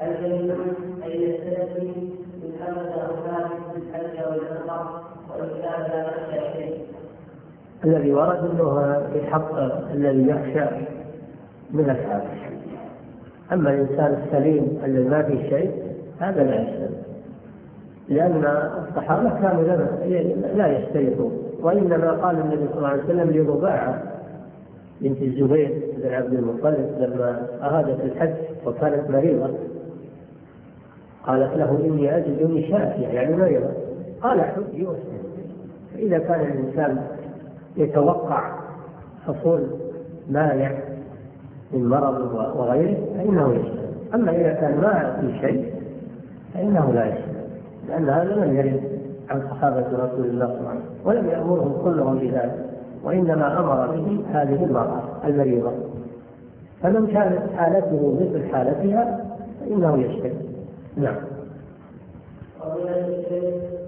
هل يجوز أن يستدل من أمد أولاد الحج أو العمرة وإن كان لا يخشى شيء؟ الذي ورد أنه بحق الذي يخشى من الحادث. أما الإنسان السليم الذي ما فيه شيء هذا لا يستدل، لأن الصحابة كانوا لا يشترطون، وإنما قال النبي صلى الله عليه وسلم لرباعة بنت الزبير بن عبد المطلب لما أرادت الحج وكانت مريضة قالت له إني أجدني شافية يعني مريضة، قال حجي واسلم. فإذا كان الإنسان يتوقع حصول مانع من مرض وغيره فإنه يشترط. أما إذا كان ما في شيء فإنه لا يشترط، لأن هذا لم يرد عن صحابة رسول الله صلى الله عليه وسلم ولم يأمرهم كلهم بذلك، وإنما أمر به هذه المرأة المريضة. فمن كانت حالته مثل حالتها فإنه يشترط. نعم.